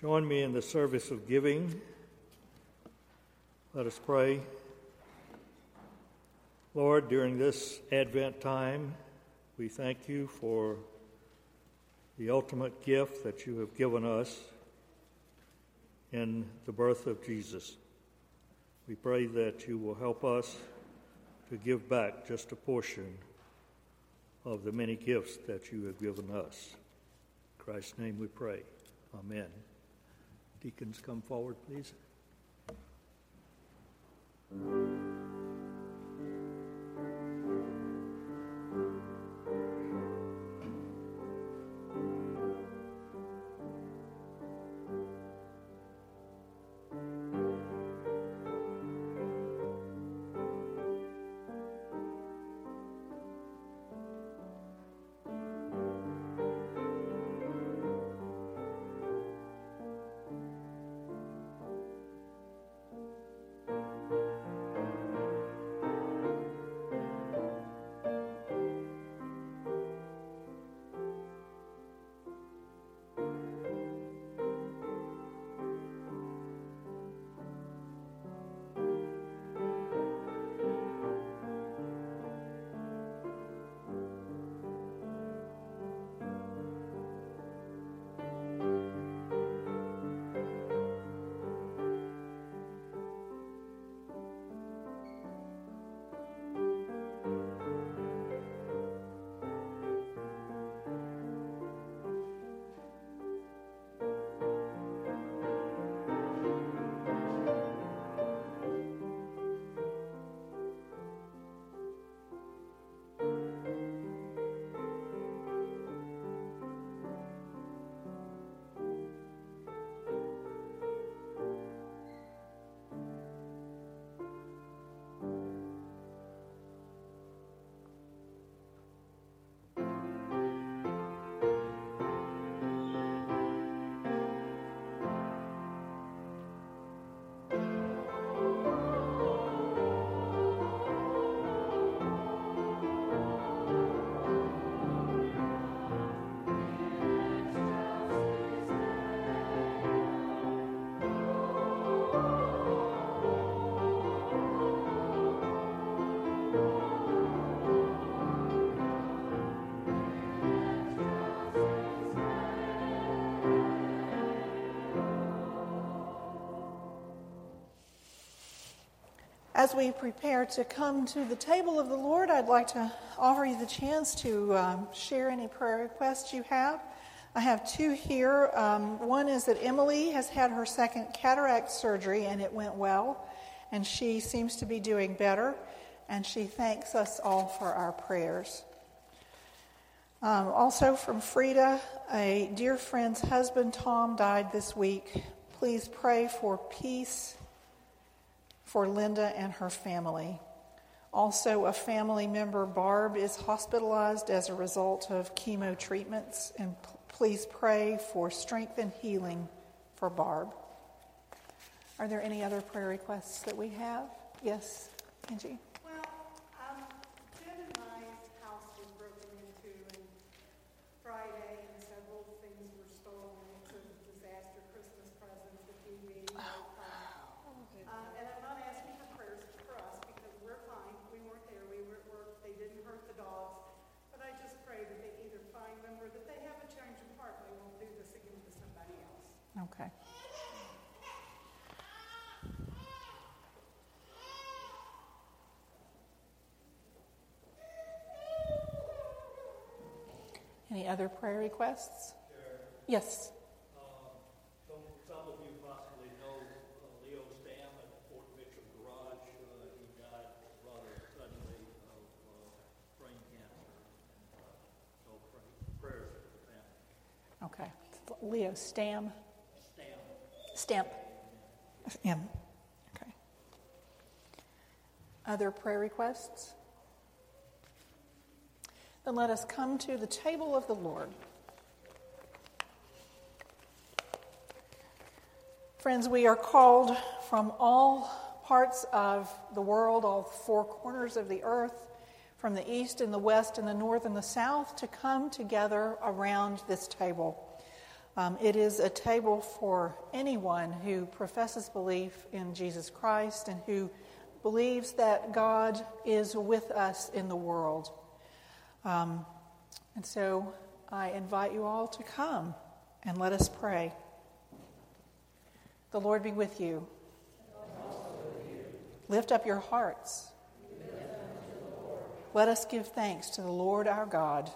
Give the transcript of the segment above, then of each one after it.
Join me in the service of giving. Let us pray. Lord, during this Advent time, we thank you for the ultimate gift that you have given us in the birth of Jesus. We pray that you will help us to give back just a portion of the many gifts that you have given us. In Christ's name we pray. Amen. Deacons, come forward, please. As we prepare to come to the table of the Lord, I'd like to offer you the chance to share any prayer requests you have. I have two here. One is that Emily has had her second cataract surgery and it went well, and she seems to be doing better, and she thanks us all for our prayers. Also from Frida, a dear friend's husband, Tom, died this week. Please pray for peace for Linda and her family. Also, a family member, Barb, is hospitalized as a result of chemo treatments, and please pray for strength and healing for Barb. Are there any other prayer requests that we have? Yes, Angie? Well, Jen and my house was broken into on Friday, and several things were stolen. It's a disaster. Christmas presents, the TV, and I'm not asking for prayers for us because we're fine. We weren't there. We were at work. They didn't hurt the dogs. But I just pray that they either find them or that they have a change of heart. They won't do this again to somebody else. Okay. Any other prayer requests? Sure. Yes. Some of you possibly know Leo Stam at Fort Mitchell Garage. He died rather suddenly of brain cancer. So prayers for the family. Okay. Leo Stam. Stamp. M. Okay. Other prayer requests? Then let us come to the table of the Lord. Friends, we are called from all parts of the world, all four corners of the earth, from the east and the west and the north and the south, to come together around this table. It is a table for anyone who professes belief in Jesus Christ and who believes that God is with us in the world. And so I invite you all to come and let us pray. The Lord be with you. Lift up your hearts. Let us give thanks to the Lord our God.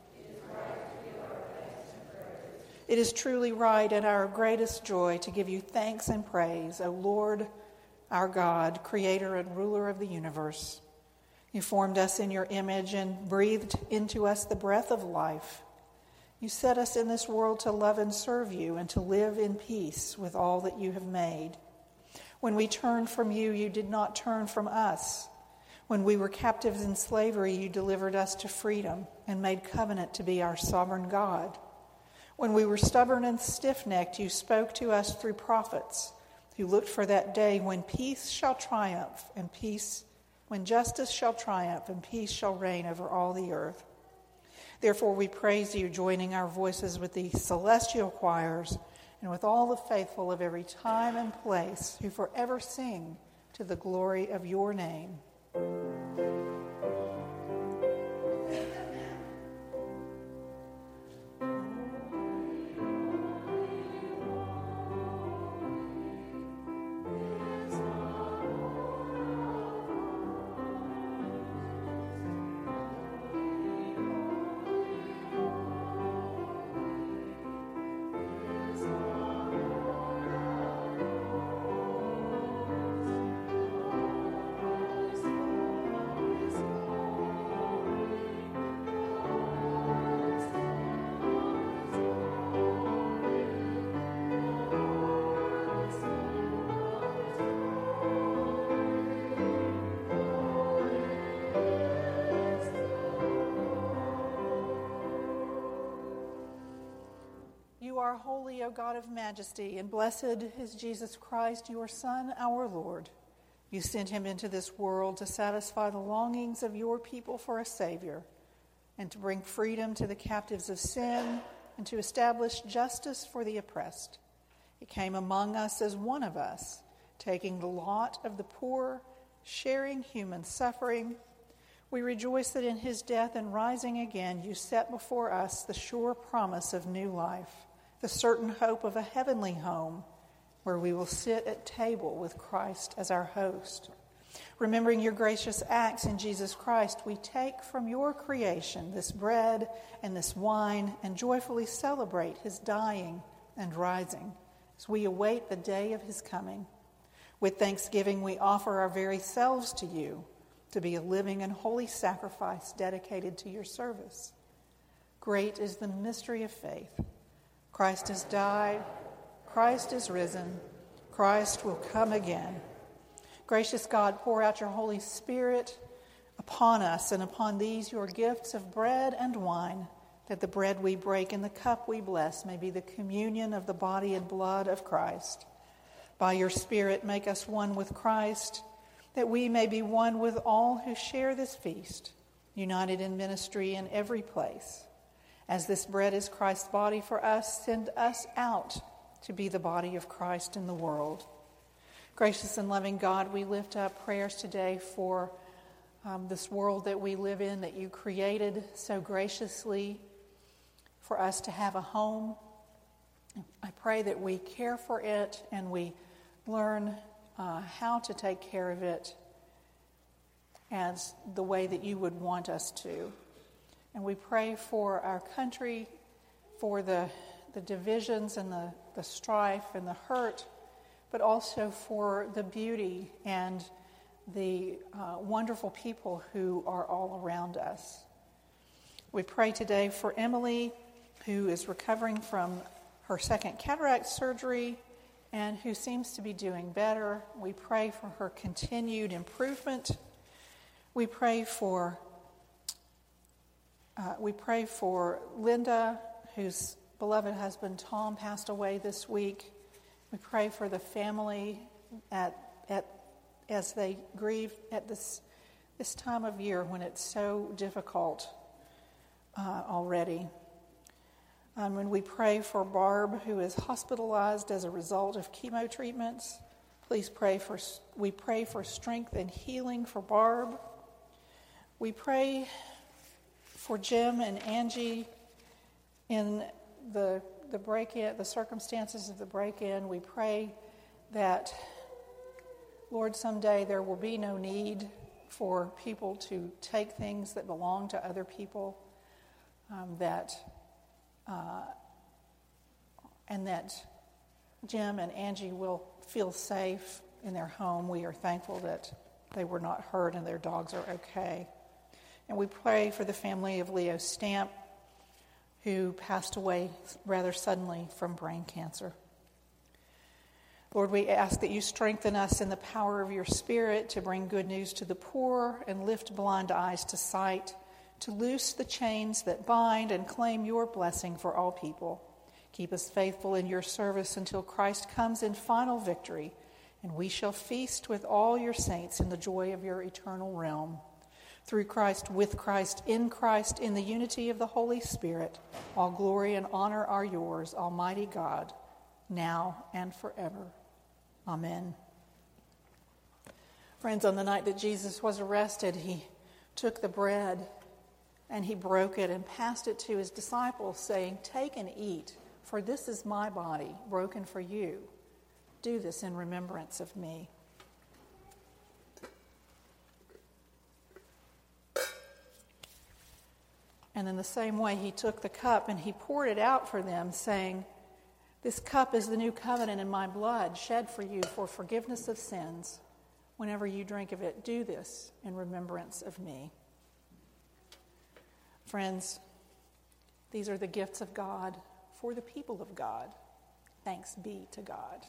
It is truly right and our greatest joy to give you thanks and praise, O Lord, our God, creator and ruler of the universe. You formed us in your image and breathed into us the breath of life. You set us in this world to love and serve you and to live in peace with all that you have made. When we turned from you, you did not turn from us. When we were captives in slavery, you delivered us to freedom and made covenant to be our sovereign God. When we were stubborn and stiff-necked, you spoke to us through prophets who looked for that day when peace shall triumph and when justice shall triumph and peace shall reign over all the earth. Therefore we praise you, joining our voices with the celestial choirs and with all the faithful of every time and place who forever sing to the glory of your name. You are holy, O God of majesty, and blessed is Jesus Christ, your Son, our Lord. You sent him into this world to satisfy the longings of your people for a Savior, and to bring freedom to the captives of sin, and to establish justice for the oppressed. He came among us as one of us, taking the lot of the poor, sharing human suffering. We rejoice that in his death and rising again, you set before us the sure promise of new life, the certain hope of a heavenly home where we will sit at table with Christ as our host. Remembering your gracious acts in Jesus Christ, we take from your creation this bread and this wine and joyfully celebrate his dying and rising as we await the day of his coming. With thanksgiving, we offer our very selves to you to be a living and holy sacrifice dedicated to your service. Great is the mystery of faith. Christ has died. Christ is risen. Christ will come again. Gracious God, pour out your Holy Spirit upon us and upon these your gifts of bread and wine, that the bread we break and the cup we bless may be the communion of the body and blood of Christ. By your Spirit, make us one with Christ, that we may be one with all who share this feast, united in ministry in every place. As this bread is Christ's body for us, send us out to be the body of Christ in the world. Gracious and loving God, we lift up prayers today for this world that we live in, that you created so graciously for us to have a home. I pray that we care for it and we learn how to take care of it as the way that you would want us to. And we pray for our country, for the divisions and the strife and the hurt, but also for the beauty and the wonderful people who are all around us. We pray today for Emily, who is recovering from her second cataract surgery and who seems to be doing better. We pray for her continued improvement. We pray for Linda, whose beloved husband Tom passed away this week. We pray for the family as they grieve at this time of year when it's so difficult already. And we pray for Barb, who is hospitalized as a result of chemo treatments. We pray for strength and healing for Barb. We pray for Jim and Angie in the break-in, the circumstances of the break-in. We pray that, Lord, someday there will be no need for people to take things that belong to other people, and that Jim and Angie will feel safe in their home. We are thankful that they were not hurt and their dogs are okay. And we pray for the family of Leo Stamp, who passed away rather suddenly from brain cancer. Lord, we ask that you strengthen us in the power of your Spirit to bring good news to the poor and lift blind eyes to sight, to loose the chains that bind and claim your blessing for all people. Keep us faithful in your service until Christ comes in final victory, and we shall feast with all your saints in the joy of your eternal realm. Through Christ, with Christ, in the unity of the Holy Spirit, all glory and honor are yours, Almighty God, now and forever. Amen. Friends, on the night that Jesus was arrested, he took the bread and he broke it and passed it to his disciples, saying, "Take and eat, for this is my body, broken for you. Do this in remembrance of me." And in the same way, he took the cup and he poured it out for them, saying, "This cup is the new covenant in my blood, shed for you for forgiveness of sins. Whenever you drink of it, do this in remembrance of me." Friends, these are the gifts of God for the people of God. Thanks be to God.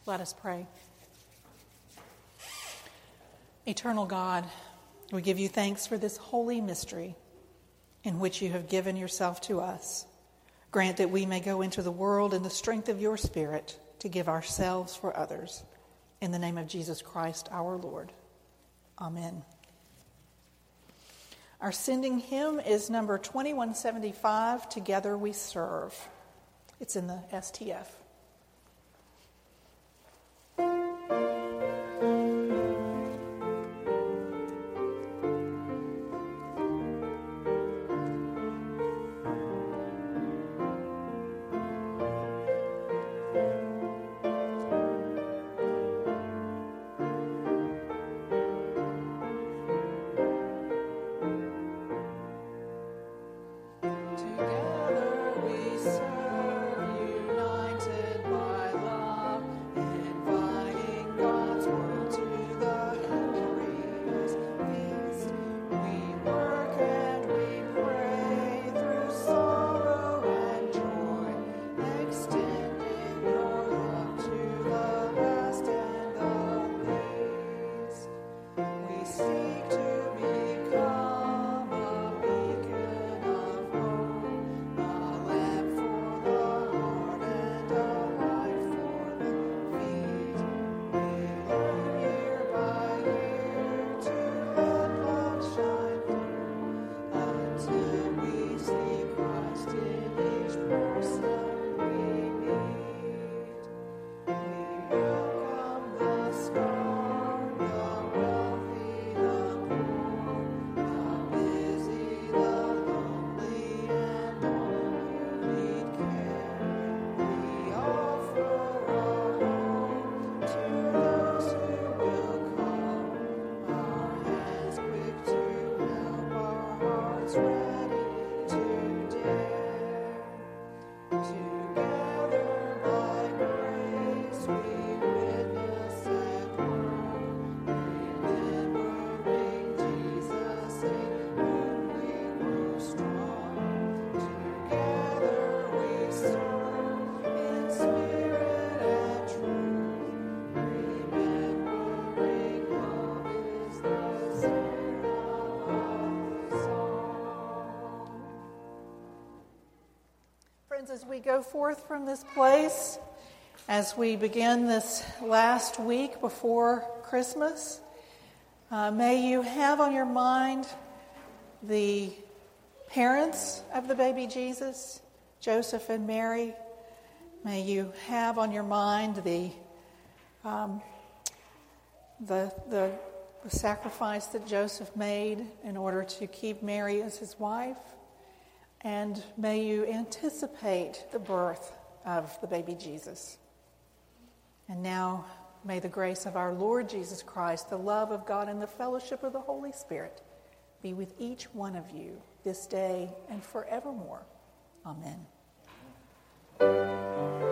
Let us pray. Eternal God, we give you thanks for this holy mystery in which you have given yourself to us. Grant that we may go into the world in the strength of your Spirit to give ourselves for others. In the name of Jesus Christ, our Lord. Amen. Our sending hymn is number 2175, Together We Serve. It's in the STF. As we go forth from this place, as we begin this last week before Christmas, may you have on your mind the parents of the baby Jesus, Joseph and Mary. May you have on your mind the sacrifice that Joseph made in order to keep Mary as his wife. And may you anticipate the birth of the baby Jesus. And now, may the grace of our Lord Jesus Christ, the love of God, and the fellowship of the Holy Spirit be with each one of you this day and forevermore. Amen.